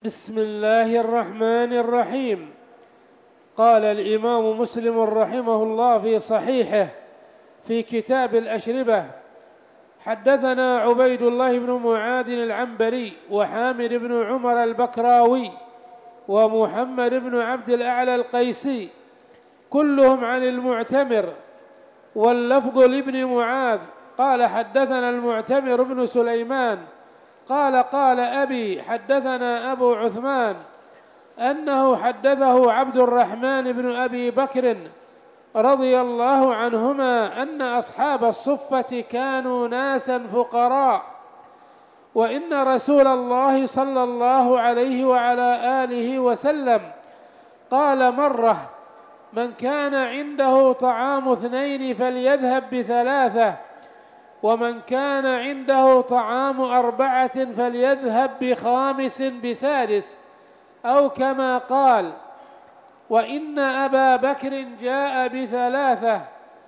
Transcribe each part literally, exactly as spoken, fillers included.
بسم الله الرحمن الرحيم. قال الإمام مسلم رحمه الله في صحيحه في كتاب الأشربة: حدثنا عبيد الله بن معاذ العنبري وحامد بن عمر البكراوي ومحمد بن عبد الأعلى القيسي كلهم عن المعتمر، واللفظ لابن معاذ قال: حدثنا المعتمر بن سليمان قال قال أبي حدثنا أبو عثمان أنه حدثه عبد الرحمن بن أبي بكر رضي الله عنهما أن أصحاب الصفة كانوا ناسا فقراء، وإن رسول الله صلى الله عليه وعلى آله وسلم قال مرة: من كان عنده طعام اثنين فليذهب بثلاثة، ومن كان عنده طعام أربعة فليذهب بخامس بسادس، أو كما قال. وإن أبا بكر جاء بثلاثة،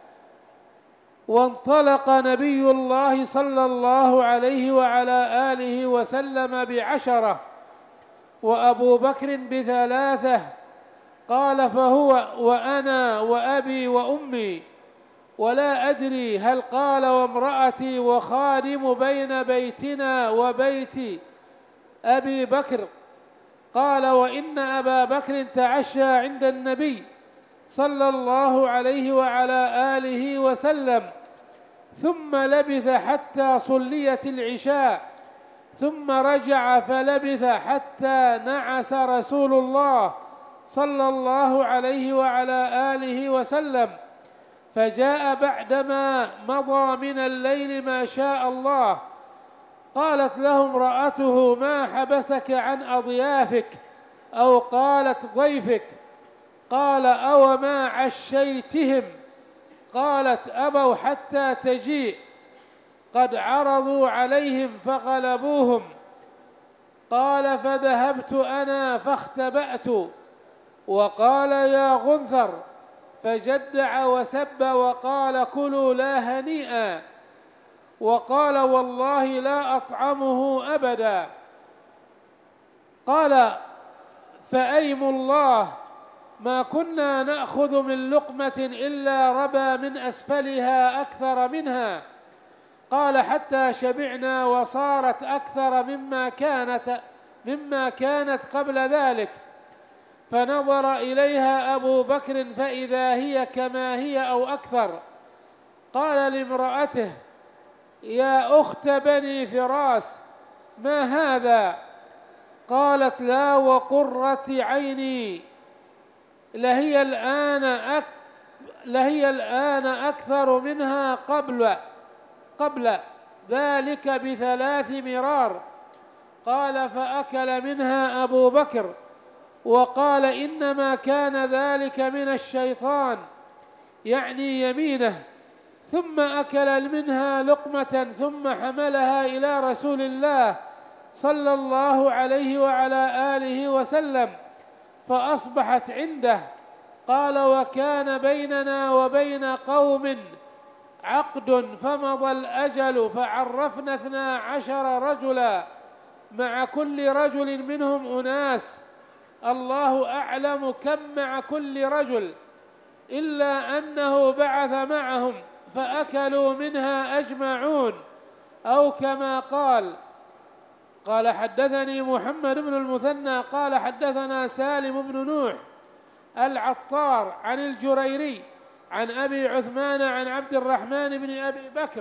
وانطلق نبي الله صلى الله عليه وعلى آله وسلم بعشرة، وأبو بكر بثلاثة. قال: فهو وأنا وأبي وأمي، ولا أدري هل قال وامرأتي وخادم بين بيتنا وبيت أبي بكر. قال: وإن أبا بكر تعشى عند النبي صلى الله عليه وعلى آله وسلم، ثم لبث حتى صليت العشاء، ثم رجع فلبث حتى نعس رسول الله صلى الله عليه وعلى آله وسلم، فجاء بعدما مضى من الليل ما شاء الله. قالت له امرأته: ما حبسك عن أضيافك؟ أو قالت: ضيفك. قال: أو ما عشيتهم؟ قالت: أبوا حتى تجيء، قد عرضوا عليهم فغلبوهم. قال: فذهبت أنا فاختبأت، وقال: يا غنثر، فجدع وسب وقال: كلوا لا هنيئا، وقال: والله لا أطعمه أبدا. قال: فأيم الله ما كنا نأخذ من لقمة إلا ربى من أسفلها أكثر منها. قال: حتى شبعنا وصارت أكثر مما كانت مما كانت قبل ذلك. فنظر إليها أبو بكر فإذا هي كما هي أو أكثر. قال لامرأته: يا أخت بني فراس، ما هذا؟ قالت: لا وقرة عيني، لهي الآن أك لهي الآن أكثر منها قبل قبل ذلك بثلاث مرار. قال: فأكل منها أبو بكر وقال: إنما كان ذلك من الشيطان، يعني يمينه. ثم أكل منها لقمة ثم حملها إلى رسول الله صلى الله عليه وعلى آله وسلم، فأصبحت عنده. قال: وكان بيننا وبين قوم عقد فمضى الأجل، فعرفنا اثنا عشر رجلا، مع كل رجل منهم أناس، الله أعلم كم مع كل رجل، إلا أنه بعث معهم فأكلوا منها أجمعون، أو كما قال. قال: حدثني محمد بن المثنى قال: حدثنا سالم بن نوح العطار عن الجريري عن أبي عثمان عن عبد الرحمن بن أبي بكر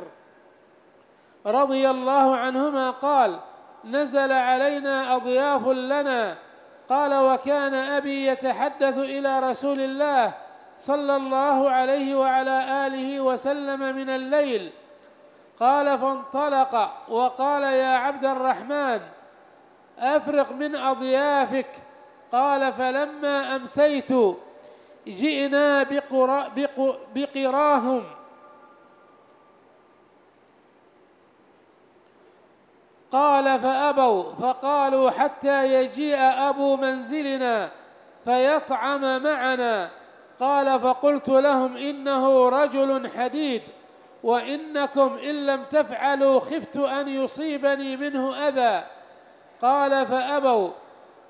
رضي الله عنهما قال: نزل علينا أضياف لنا. قال: وكان أبي يتحدث إلى رسول الله صلى الله عليه وعلى آله وسلم من الليل. قال: فانطلق وقال: يا عبد الرحمن، أفرغ من أضيافك. قال: فلما أمسيت جئنا بقرا بق بقراهم قال: فأبوا، فقالوا: حتى يجيء أبو منزلنا فيطعم معنا. قال: فقلت لهم: إنه رجل حديد، وإنكم إن لم تفعلوا خفت أن يصيبني منه أذى. قال: فأبوا.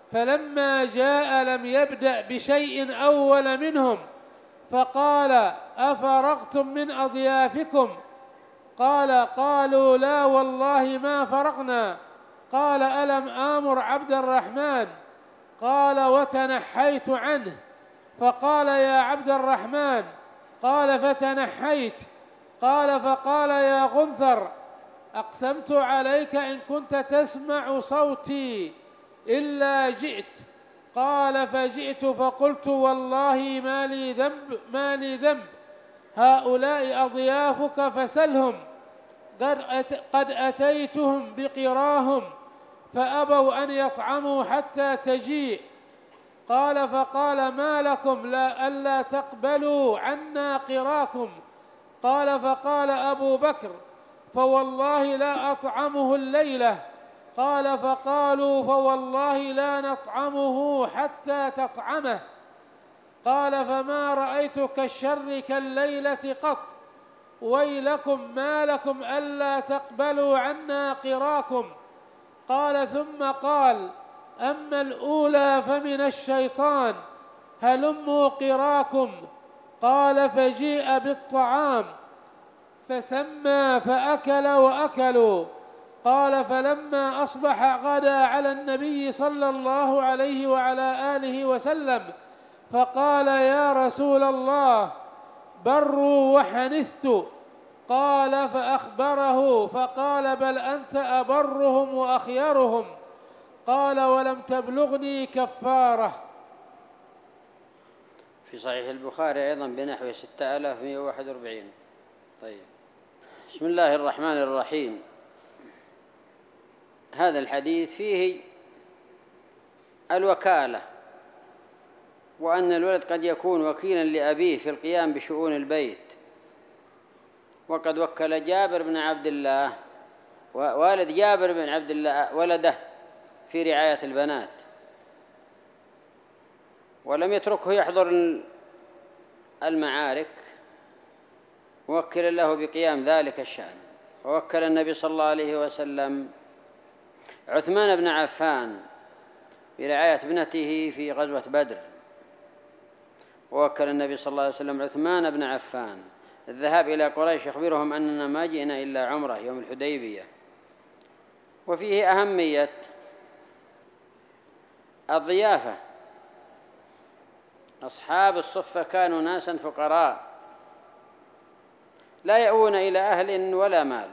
فلما جاء لم يبدأ بشيء أول منهم، فقال: أفرغتم من أضيافكم؟ قال: قالوا: لا والله ما فرغنا. قال: ألم آمر عبد الرحمن؟ قال: وتنحيت عنه. فقال: يا عبد الرحمن. قال: فتنحيت. قال: فقال: يا غنثر، أقسمت عليك إن كنت تسمع صوتي إلا جئت. قال: فجئت فقلت: والله ما لي ذنب ما لي ذنب، هؤلاء أضيافك فسلهم، قد, أت قد أتيتهم بقراهم فأبوا أن يطعموا حتى تجيء. قال: فقال: ما لكم لا ألا تقبلوا عنا قراكم؟ قال: فقال أبو بكر: فوالله لا أطعمه الليلة. قال: فقالوا: فوالله لا نطعمه حتى تطعمه. قال: فما رأيت كالشر كالليلة قط، ويلكم ما لكم ألا تقبلوا عنا قراكم؟ قال: ثم قال: أما الأولى فمن الشيطان، هلموا قراكم. قال: فجيء بالطعام فسمى فأكل وأكلوا. قال: فلما أصبح غدا على النبي صلى الله عليه وعلى آله وسلم، فقال: يا رسول الله، بروا وحنثت. قال: فأخبره فقال: بل أنت أبرهم وأخيرهم. قال: ولم تبلغني كفارة. في صحيح البخاري أيضا بنحو ستة آلاف ومئة وواحد وأربعين. طيب، بسم الله الرحمن الرحيم. هذا الحديث فيه الوكالة، وأن الولد قد يكون وكيلا لأبيه في القيام بشؤون البيت. وقد وكل جابر بن عبد الله والد جابر بن عبد الله ولده في رعاية البنات، ولم يتركه يحضر المعارك، ووكل له بقيام ذلك الشأن. ووكل النبي صلى الله عليه وسلم عثمان بن عفان برعاية ابنته في غزوة بدر. ووكل النبي صلى الله عليه وسلم عثمان بن عفان الذهاب إلى قريش يخبرهم أننا ما جئنا إلا عمرة يوم الحديبية. وفيه أهمية الضيافة. أصحاب الصفة كانوا ناسا فقراء لا يأوون إلى أهل ولا مال،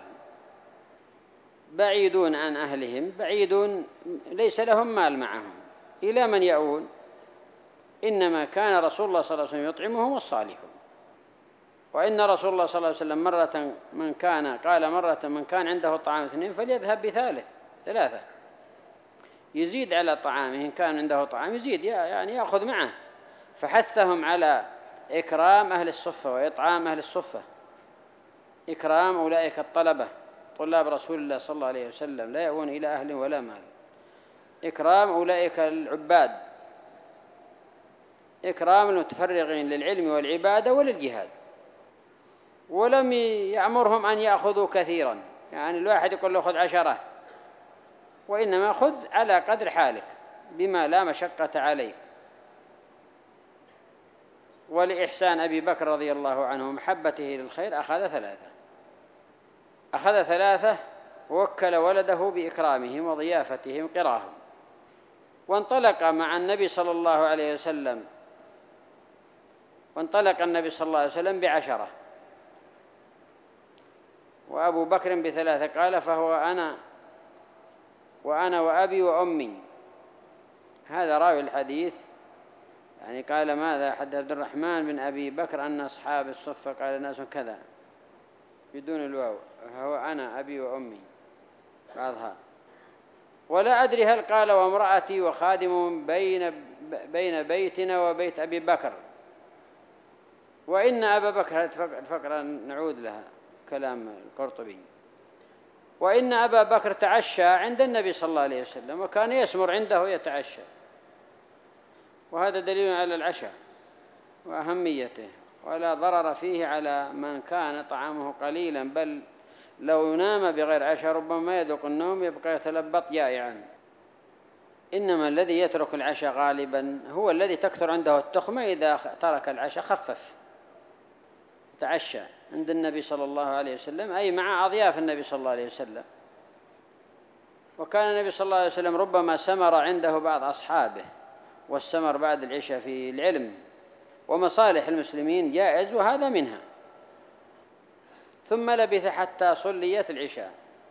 بعيدون عن أهلهم، بعيدون ليس لهم مال معهم، إلى من يأوون؟ إنما كان رسول الله صلى الله عليه وسلم يطعمهم الصالحون. وإن رسول الله صلى الله عليه وسلم مرة من كان قال مرة من كان عنده طعام اثنين فليذهب بثالث ثلاثة، يزيد على طعامه، إن كان عنده طعام يزيد يعني يأخذ معه. فحثهم على إكرام أهل الصفة وإطعام أهل الصفة، إكرام أولئك الطلبة طلاب رسول الله صلى الله عليه وسلم لا يأوون إلى أهل ولا مال، إكرام أولئك العباد، إكرام المتفرغين للعلم والعبادة وللجهاد. ولم يأمرهم أن يأخذوا كثيرا، يعني الواحد يقول له خذ عشرة، وإنما خذ على قدر حالك بما لا مشقة عليك. ولإحسان أبي بكر رضي الله عنه محبته للخير أخذ ثلاثة أخذ ثلاثة ووكل ولده بإكرامهم وضيافتهم قراهم. وانطلق مع النبي صلى الله عليه وسلم وانطلق النبي صلى الله عليه وسلم بعشرة، وأبو بكر بثلاثة. قال: فهو أنا وأنا وأبي وأمي. هذا راوي الحديث يعني قال ماذا حدث عبد الرحمن بن أبي بكر أن أصحاب الصفة قال ناس كذا بدون الواو، فهو أنا أبي وأمي بعضها. ولا أدري هل قال وامرأتي وخادم بين بين بيتنا وبيت أبي بكر. وإن أبا بكر الفقرة نعود لها كلام القرطبي. وإن أبا بكر تعشى عند النبي صلى الله عليه وسلم وكان يسمر عنده يتعشى، وهذا دليل على العشاء وأهميته، ولا ضرر فيه على من كان طعامه قليلا، بل لو نام بغير عشاء ربما يذوق النوم يبقى يتلبط جائعا. إنما الذي يترك العشاء غالبا هو الذي تكثر عنده التخمة، إذا ترك العشاء خفف تعشى عند النبي صلى الله عليه وسلم، أي مع أضياف النبي صلى الله عليه وسلم. وكان النبي صلى الله عليه وسلم ربما سمر عنده بعض أصحابه، والسمر بعد العشاء في العلم ومصالح المسلمين جائز، وهذا منها. ثم لبث حتى صليت العشاء،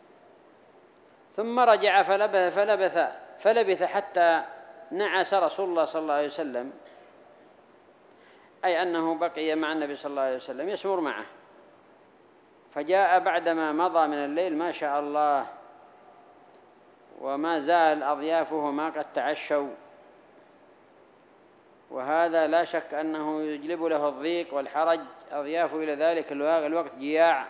ثم رجع فلبث فلبث فلبث حتى نعس رسول الله صلى الله عليه وسلم، أي أنه بقي مع النبي صلى الله عليه وسلم يسمر معه. فجاء بعدما مضى من الليل ما شاء الله، وما زال أضيافه ما قد تعشوا، وهذا لا شك أنه يجلب له الضيق والحرج، أضيافه إلى ذلك الوقت جياع،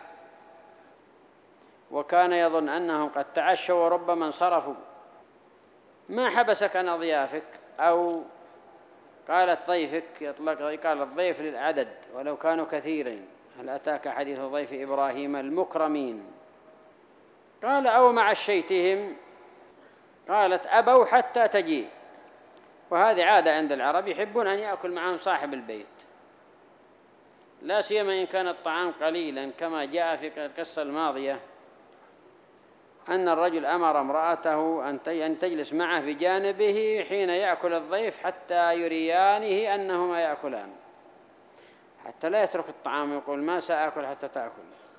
وكان يظن أنهم قد تعشوا وربما انصرفوا. ما حبسك عن أضيافك؟ أو قالت ضيفك، يطلق قال الضيف للعدد ولو كانوا كثيرين. هل أتاك حديث ضيف إبراهيم المكرمين؟ قال أو مع الشيتهم؟ قالت أبوا حتى تجيء. وهذه عادة عند العرب، يحبون أن يأكل معهم صاحب البيت، لا سيما إن كان الطعام قليلا، كما جاء في القصة الماضية أن الرجل أمر امرأته أن تجلس معه بجانبه حين يأكل الضيف حتى يريانه أنهما يأكلان، حتى لا يترك الطعام ويقول ما سأكل حتى تأكل.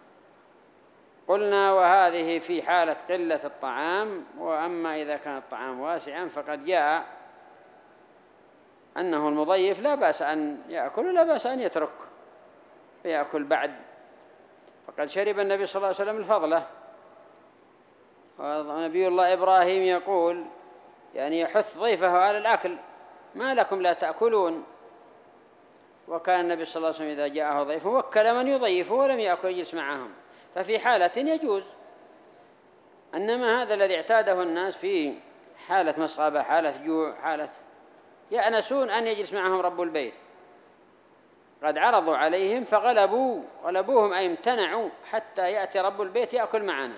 قلنا وهذه في حالة قلة الطعام، وأما إذا كان الطعام واسعا فقد جاء أنه المضيف لا بأس أن يأكل ولا بأس أن يترك فيأكل بعد. فقد شرب النبي صلى الله عليه وسلم الفضلة. ونبي الله إبراهيم يقول يعني يحث ضيفه على الأكل، ما لكم لا تأكلون. وكان النبي صلى الله عليه وسلم إذا جاءه ضيف وكل من يضيفه ولم يأكل يجلس معهم، ففي حالة يجوز. إنما هذا الذي اعتاده الناس في حالة مسغبة، حالة جوع، حالة يأنسون أن يجلس معهم رب البيت، قد عرضوا عليهم فغلبوا غلبوهم أي امتنعوا حتى يأتي رب البيت يأكل معنا.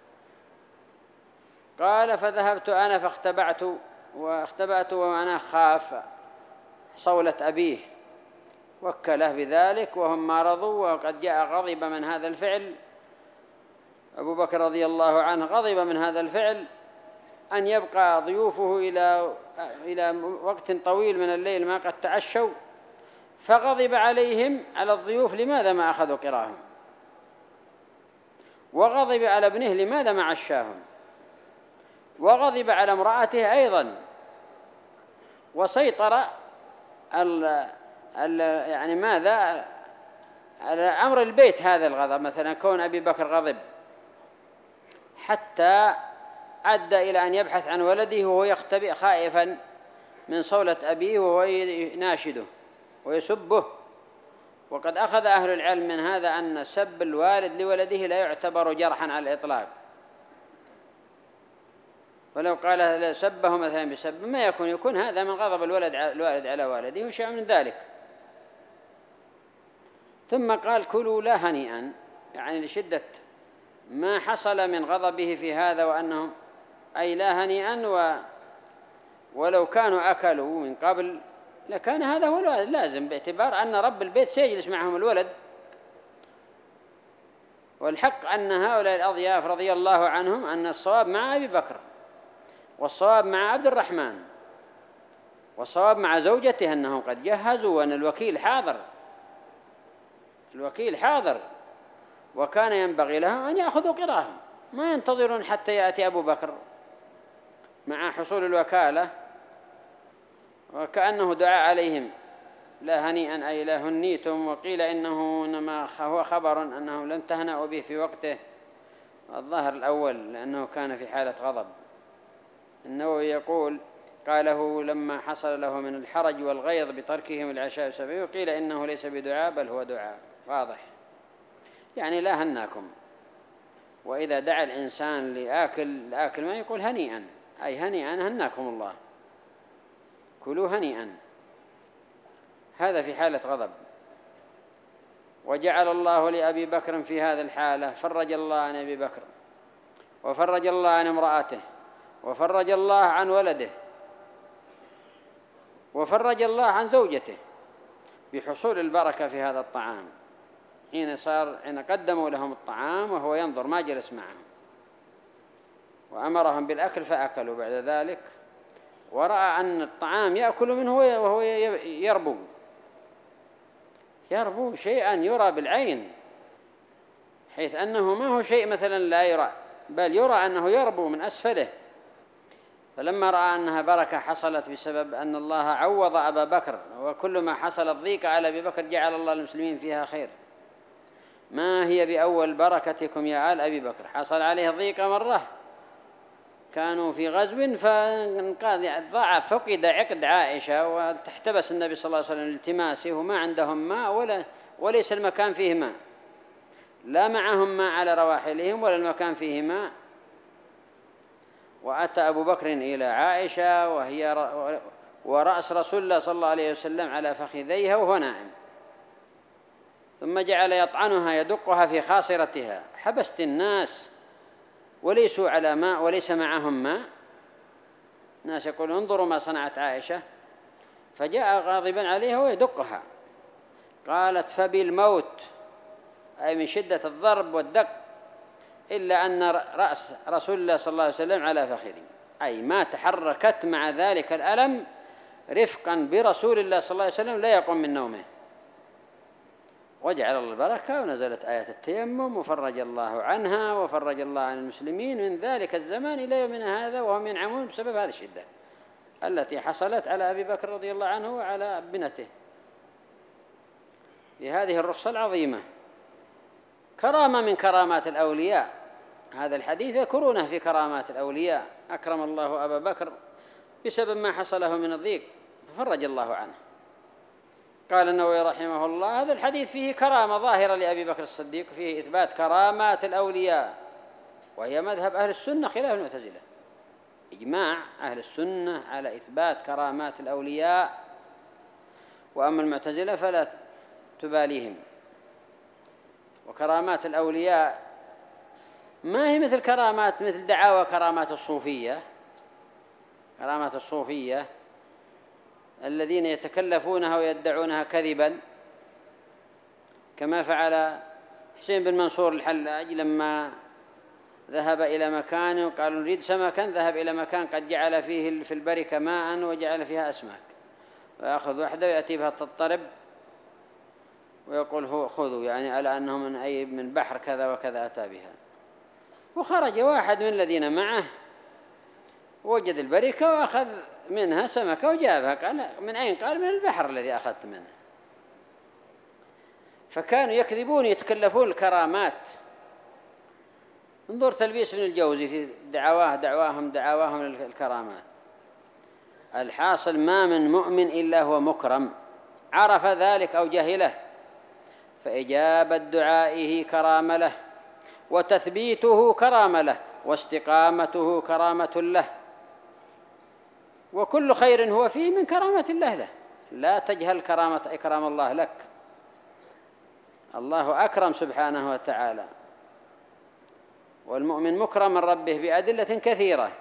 قال فذهبت أنا فاختبعت، واختبأت ومعناه خاف صولة أبيه، وكله بذلك وهم ما رضوا. وقد جاء غضب من هذا الفعل أبو بكر رضي الله عنه، غضب من هذا الفعل أن يبقى ضيوفه إلى إلى وقت طويل من الليل ما قد تعشوا، فغضب عليهم على الضيوف لماذا ما أخذوا قراهم، وغضب على ابنه لماذا ما عشاهم، وغضب على امرأته أيضا. وسيطر ال ال يعني ماذا على أمر البيت هذا الغضب، مثلا كون أبي بكر غضب حتى أدى إلى أن يبحث عن ولده وهو يختبئ خائفا من صولة أبيه وهو يناشده ويسبه. وقد أخذ أهل العلم من هذا أن سب الوالد لولده لا يعتبر جرحا على الإطلاق، ولو قال سبه مثلا بسب ما يكون يكون هذا من غضب الولد الوالد على والده وشيء من ذلك. ثم قال كلوا لا هنيئا، يعني لشدة ما حصل من غضبه في هذا، وأنهم أي لا هنيئا، و ولو كانوا أكلوا من قبل لكان هذا هو لازم، باعتبار أن رب البيت سيجلس معهم الولد. والحق أن هؤلاء الأضياف رضي الله عنهم أن الصواب مع أبي بكر، والصواب مع عبد الرحمن، والصواب مع زوجته أنهم قد جهزوا، وأن الوكيل حاضر، الوكيل حاضر، وكان ينبغي لهم أن يأخذوا قراهم، ما ينتظرون حتى يأتي أبو بكر مع حصول الوكالة. وكأنه دعا عليهم لا هنيئا أي لا هنيتم. وقيل إنه إنما هو خبر أنه لم تهنأوا به في وقته، الظاهر الأول لأنه كان في حالة غضب. النووي يقول قاله لما حصل له من الحرج والغيظ بتركهم العشاء السبعي، وقيل إنه ليس بدعاء بل هو دعاء واضح، يعني لا هناكم. وإذا دعا الإنسان لآكل لآكل ما يقول هنيئا، أي هنيئا هناكم الله، كلوا هنيئا، هذا في حالة غضب. وجعل الله لأبي بكر في هذا الحالة، فرج الله عن أبي بكر، وفرج الله عن امرأته، وفرج الله عن ولده، وفرج الله عن زوجته بحصول البركة في هذا الطعام، حين صار حين قدموا لهم الطعام وهو ينظر ما جلس معهم، وأمرهم بالأكل فأكلوا بعد ذلك، ورأى أن الطعام يأكل منه وهو يربو يربو شيئا يرى بالعين، حيث أنه ما هو شيء مثلا لا يرى، بل يرى أنه يربو من أسفله. فلما رأى أنها بركة حصلت بسبب أن الله عوض أبا بكر، وكل ما حصل الضيق على أبي بكر جعل الله المسلمين فيها خير. ما هي بأول بركتكم يا آل أبي بكر؟ حصل عليه ضيق مرة، كانوا في غزو فانقاذ ضعف، فقد عقد عائشة وتحتبس النبي صلى الله عليه وسلم التماسه، وما عندهم ماء ولا وليس المكان فيه ماء، لا معهم ماء على رواحلهم ولا المكان فيه ماء. وأتى أبو بكر إلى عائشة وهي ورأس رسول الله صلى الله عليه وسلم على فخذيها وهو نائم، ثم جعل يطعنها يدقها في خاصرتها. حبست الناس وليسوا على ماء وليس معهم ماء، الناس يقولون انظروا ما صنعت عائشة، فجاء غاضبا عليها ويدقها. قالت فبالموت، أي من شدة الضرب والدق، إلا أن رأس رسول الله صلى الله عليه وسلم على فخذي، أي ما تحركت مع ذلك الألم رفقا برسول الله صلى الله عليه وسلم لا يقوم من نومه. وجعل الله البركة، ونزلت آية التيمم، وفرج الله عنها وفرج الله عن المسلمين من ذلك الزمان إلى يومنا هذا، وهم ينعمون بسبب هذه الشدة التي حصلت على أبي بكر رضي الله عنه وعلى ابنته بهذه الرخصة العظيمة. كرامة من كرامات الأولياء، هذا الحديث يذكرونه في كرامات الأولياء. أكرم الله أبا بكر بسبب ما حصله من الضيق ففرج الله عنه. قال النووي رحمه الله هذا الحديث فيه كرامة ظاهرة لأبي بكر الصديق، فيه إثبات كرامات الأولياء، وهي مذهب أهل السنة خلاف المعتزلة. إجماع أهل السنة على إثبات كرامات الأولياء، وأما المعتزلة فلا تباليهم. وكرامات الأولياء ما هي مثل كرامات مثل دعاوى كرامات الصوفية. كرامات الصوفية الذين يتكلفونها ويدعونها كذبا، كما فعل حسين بن منصور الحلاج لما ذهب إلى مكان وقالوا نريد سمكا، ذهب إلى مكان قد جعل فيه في البركة ماء وجعل فيها أسماك، ويأخذ واحدة ويأتي بها تضطرب ويقول هو خذوا، يعني على أنه من أي من بحر كذا وكذا أتى بها. وخرج واحد من الذين معه وجد البركة وأخذ منها سمكة وجابها، قال من أين؟ قال من البحر الذي أخذت منه. فكانوا يكذبون يتكلفون الكرامات. انظر تلبيس ابن الجوزي في دعواه دعواهم دعواهم الكرامات. الحاصل ما من مؤمن إلا هو مكرم، عرف ذلك أو جهله، فإجابة دعائه كرامة له، وتثبيته كرامة له، واستقامته كرامة له، وكل خير هو فيه من كرامة الله له. لا تجهل كرامة إكرام الله لك، الله أكرم سبحانه وتعالى، والمؤمن مكرم من ربه بأدلة كثيرة.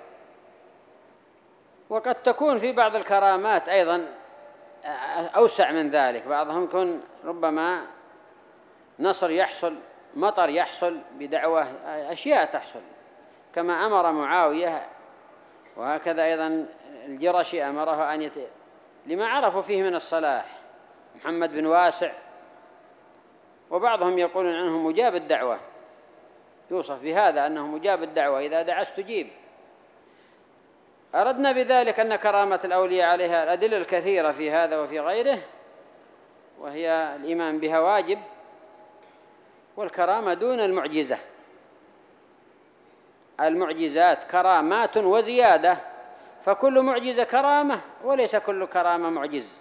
وقد تكون في بعض الكرامات أيضا أوسع من ذلك، بعضهم يكون ربما نصر يحصل، مطر يحصل بدعوة، أشياء تحصل كما أمر معاوية، وهكذا أيضا الجرشي أمره أن يت... لما عرفوا فيه من الصلاح، محمد بن واسع، وبعضهم يقولون عنه مجاب الدعوة، يوصف بهذا أنه مجاب الدعوة، إذا دعا استجيب. أردنا بذلك أن كرامة الأولياء عليها الأدلة الكثيرة في هذا وفي غيره، وهي الإيمان بها واجب، والكرامة دون المعجزة. المعجزات كرامات وزيادة، فكل معجزة كرامة وليس كل كرامة معجز.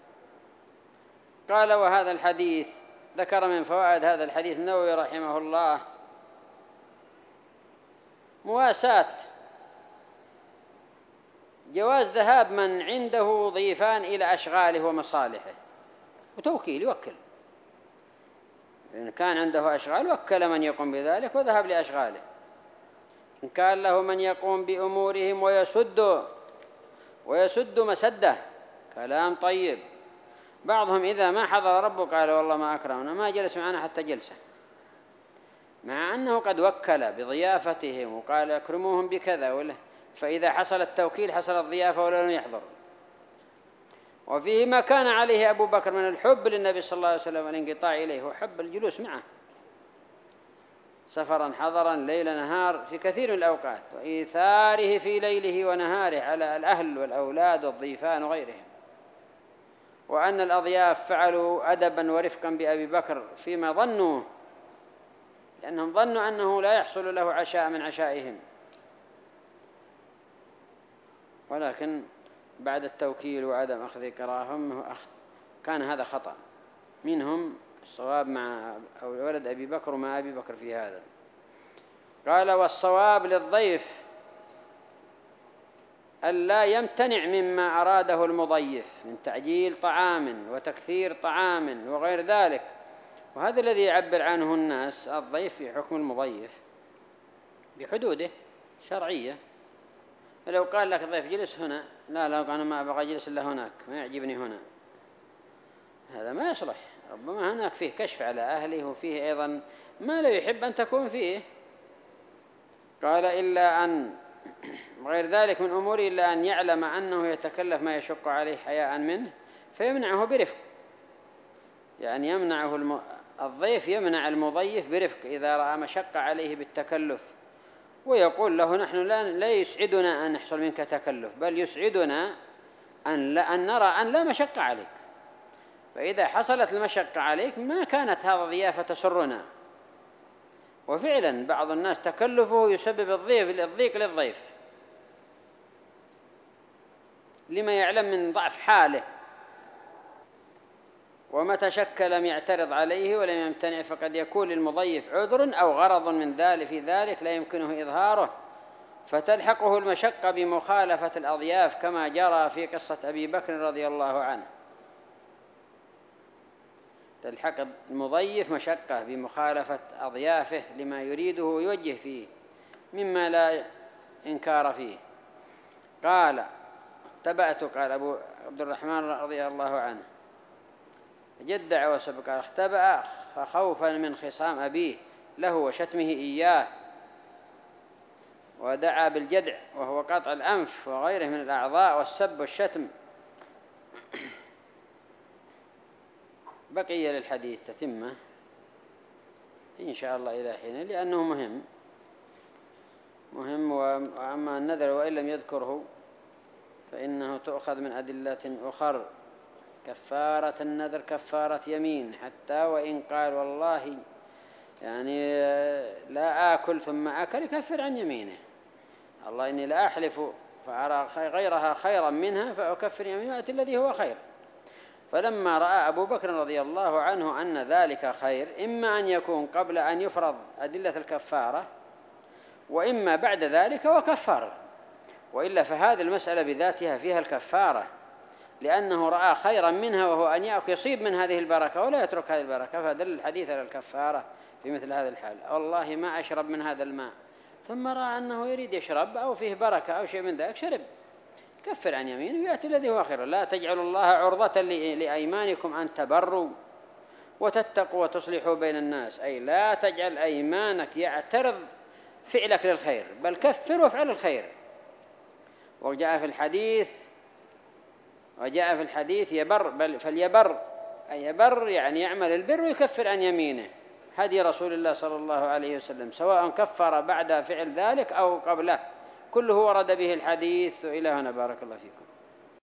قال وهذا الحديث، ذكر من فوائد هذا الحديث النووي رحمه الله مواساة جواز ذهاب من عنده ضيفان إلى أشغاله ومصالحه، وتوكيل يوكل، إن كان عنده أشغال وكل من يقوم بذلك وذهب لأشغاله. إن كان له من يقوم بأمورهم ويسد ويسد مسده، كلام طيب. بعضهم إذا ما حضر ربه قال والله ما أكرمنا، ما جلس معنا حتى جلسة، مع أنه قد وكل بضيافتهم وقال أكرموهم بكذا ولا، فإذا حصل التوكيل حصل الضيافة ولا لم يحضر. وفيه ما كان عليه أبو بكر من الحب للنبي صلى الله عليه وسلم والانقطاع إليه وحب الجلوس معه سفرا حضرا ليل نهار في كثير من الأوقات، وإيثاره في ليله ونهاره على الأهل والأولاد والضيفان وغيرهم. وأن الأضياف فعلوا أدبا ورفقا بأبي بكر فيما ظنوا، لأنهم ظنوا أنه لا يحصل له عشاء من عشائهم، ولكن بعد التوكيل وعدم أخذ كراههم كان هذا خطأ منهم. الصواب مع ولد أبي بكر ومع أبي بكر في هذا. قال والصواب للضيف ألا يمتنع مما أراده المضيف من تعجيل طعام وتكثير طعام وغير ذلك، وهذا الذي يعبر عنه الناس الضيف في حكم المضيف بحدوده شرعية. لو قال لك ضيف جلس هنا، لا لا أنا ما أبغى أجلس إلا هناك، ما يعجبني هنا، هذا ما يصلح. ربما هناك فيه كشف على أهله وفيه أيضا ما لا يحب أن تكون فيه. قال إلا أن غير ذلك من أموره إلا أن يعلم أنه يتكلف ما يشق عليه حياء منه فيمنعه برفق، يعني يمنعه الم... الضيف يمنع المضيف برفق إذا رأى مشقة عليه بالتكلف، ويقول له نحن لا, لا يسعدنا أن نحصل منك تكلف، بل يسعدنا أن, لا أن نرى أن لا مشقة عليك، فإذا حصلت المشقة عليك ما كانت هذا ضيافة تسرنا. وفعلا بعض الناس تكلفه يسبب الضيف الضيق للضيف لما يعلم من ضعف حاله، ومتى شك لم يعترض عليه ولم يمتنع فقد يكون للمضيف عذر أو غرض من ذلك في ذلك لا يمكنه إظهاره، فتلحقه المشقة بمخالفة الأضياف كما جرى في قصة أبي بكر رضي الله عنه. تلحق المضيف مشقة بمخالفة أضيافه لما يريده ويوجه فيه مما لا إنكار فيه. قال اتبعت، قال أبو عبد الرحمن رضي الله عنه جدع وسبق، اختبأ خوفا من خصام أبيه له وشتمه إياه، ودعا بالجدع وهو قطع الأنف وغيره من الأعضاء والسب والشتم. بقي للحديث تتمة إن شاء الله إلى حين، لأنه مهم مهم وأما النذر وإن لم يذكره فإنه تؤخذ من أدلة أخر. كفارة النذر كفارة يمين، حتى وإن قال والله يعني لا آكل ثم أكل يكفر عن يمينه، الله إني لا أحلف فأرى غيرها خيرا منها فأكفر يمينه وأتي الذي هو خير. فلما رأى أبو بكر رضي الله عنه أن ذلك خير، إما أن يكون قبل أن يفرض أدلة الكفارة وإما بعد ذلك وكفر، وإلا فهذه المسألة بذاتها فيها الكفارة، لأنه رأى خيرا منها وهو أن يأكل يصيب من هذه البركة ولا يترك هذه البركة، فدل الحديث على الكفارة في مثل هذا الحال. والله ما أشرب من هذا الماء، ثم رأى أنه يريد يشرب أو فيه بركة أو شيء من ذلك شرب، كفر عن يمينه ويأتي الذي هو خير. لا تجعلوا الله عرضة لأيمانكم أن تبروا وتتقوا وتصلحوا بين الناس، أي لا تجعل أيمانك يعترض فعلك للخير، بل كفر وافعل الخير. وجاء في الحديث وجاء في الحديث يبر بل فليبر، أي يبر يعني يعمل البر ويكفر عن يمينه، هدي رسول الله صلى الله عليه وسلم، سواء كفر بعد فعل ذلك أو قبله، كله ورد به الحديث. إلى هنا بارك الله فيكم.